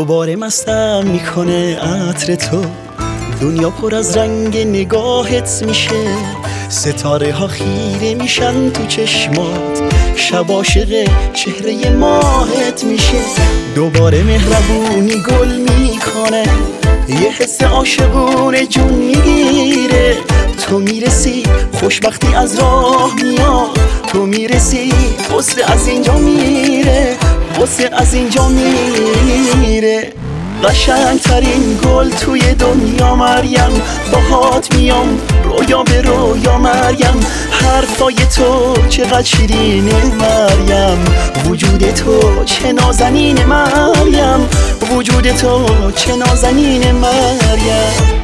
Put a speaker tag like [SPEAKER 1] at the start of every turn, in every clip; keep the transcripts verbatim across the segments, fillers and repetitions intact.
[SPEAKER 1] دوباره مستم میکنه عطر تو، دنیا پر از رنگ نگاهت میشه، ستاره ها خیره میشن تو چشمات، شب عاشق چهره ماهت میشه. دوباره مهربونی گل میکنه، یه حس عاشقونه جون میگیره. تو میرسی خوشبختی از راه میاد، تو میرسی غصه از اینجا میره، غصه از اینجا میره. قشنگترین گل توی دنیا مریم، باهات میام رویا به رویا مریم. حرفای تو چقدر شیرینه مریم، وجود تو چه نازنین مریم، وجود تو چه نازنین مریم.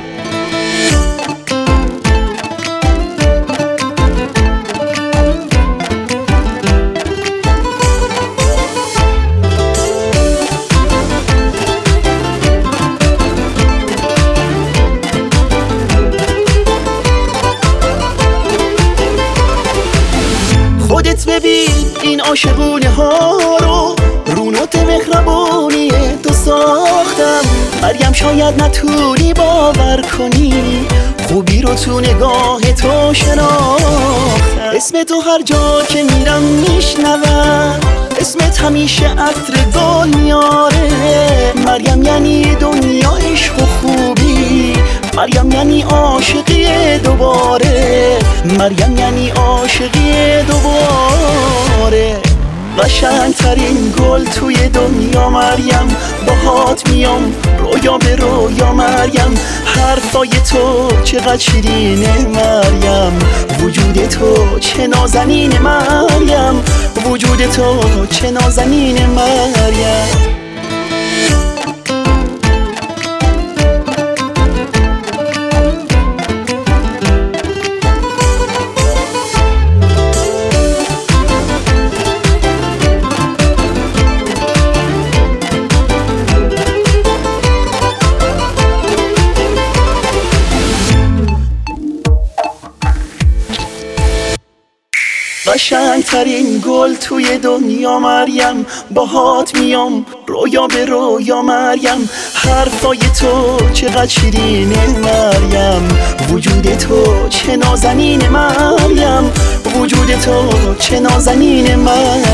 [SPEAKER 1] خودت ببین این عاشقونه ها رو، رو نوت مهربونی تو ساختم. مریم شاید نتونی باور کنی، خوبی رو تو نگاه تو شناختم. اسم تو هر جا که میرم میشنوم، اسمت همیشه عطر گل میاره. مریم یعنی دنیا عشق و خوبی، مریم یعنی عاشقی دوباره، مریم یعنی عاشقی دوباره. قشنگترین گل توی دنیا مریم، باهات میام رویا به رویا مریم. حرفای تو چقدر شیرینه مریم، وجود تو چه نازنین مریم، وجود تو چه نازنین مریم. قشنگترین گل توی دنیا مریم، باهات میام رویا به رویا مریم. حرفای تو چقدر شیرینه مریم، وجود تو چه نازنین مریم، وجود تو چه نازنین مریم.